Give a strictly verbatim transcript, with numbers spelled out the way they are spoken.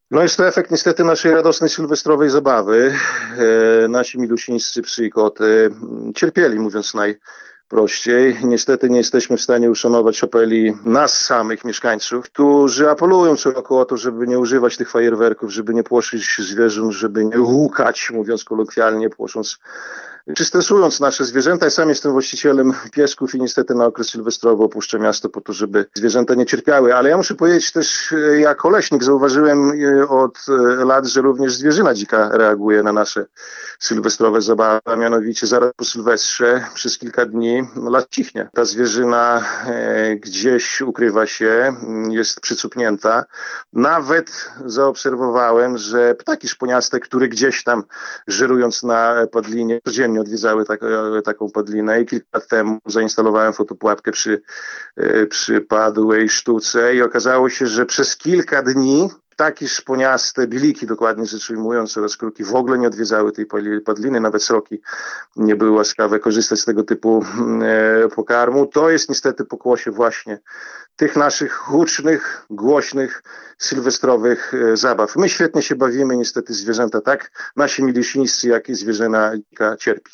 No jest to efekt niestety naszej radosnej sylwestrowej zabawy. E, nasi milusińscy psy i koty cierpieli, mówiąc najprościej. Niestety nie jesteśmy w stanie uszanować apeli nas samych, mieszkańców, którzy apelują co roku o to, żeby nie używać tych fajerwerków, żeby nie płoszyć zwierząt, żeby nie łukać, mówiąc kolokwialnie, płosząc czy stresując nasze zwierzęta. Ja sam jestem właścicielem piesków i niestety na okres sylwestrowy opuszczę miasto po to, żeby zwierzęta nie cierpiały. Ale ja muszę powiedzieć też, jako leśnik zauważyłem od lat, że również zwierzyna dzika reaguje na nasze sylwestrowe zabawy, a mianowicie zaraz po Sylwestrze przez kilka dni las cichnie. Ta zwierzyna e, gdzieś ukrywa się, jest przycupnięta. Nawet zaobserwowałem, że ptaki szponiaste, które gdzieś tam żerując na padlinie codziennie odwiedzały tak, taką padlinę i kilka lat temu zainstalowałem fotopułapkę przy, przy padłej sztuce i okazało się, że przez kilka dni ptaki szponiaste, biliki dokładnie rzecz ujmując oraz kruki w ogóle nie odwiedzały tej padliny, nawet sroki nie były łaskawe korzystać z tego typu e, pokarmu. To jest niestety pokłosie właśnie tych naszych hucznych, głośnych, sylwestrowych e, zabaw. My świetnie się bawimy, niestety zwierzęta tak, nasi milusińscy, jak i zwierzyna dzika cierpi.